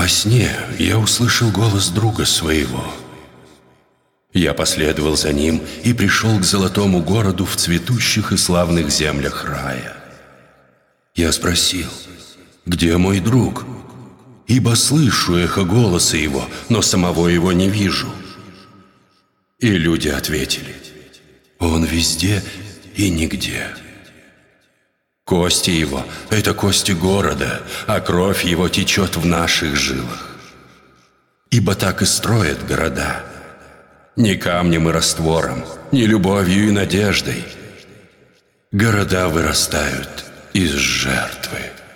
сне я услышал голос друга своего. Я последовал за ним и пришел к золотому городу в цветущих и славных землях рая. Я спросил: где мой друг? Ибо слышу эхо голоса его, но самого его не вижу. И люди ответили: он везде и нигде. Кости его — это кости города, а кровь его течет в наших жилах. Ибо так и строят города, не камнем и раствором, не любовью и надеждой. Города вырастают из жертвы.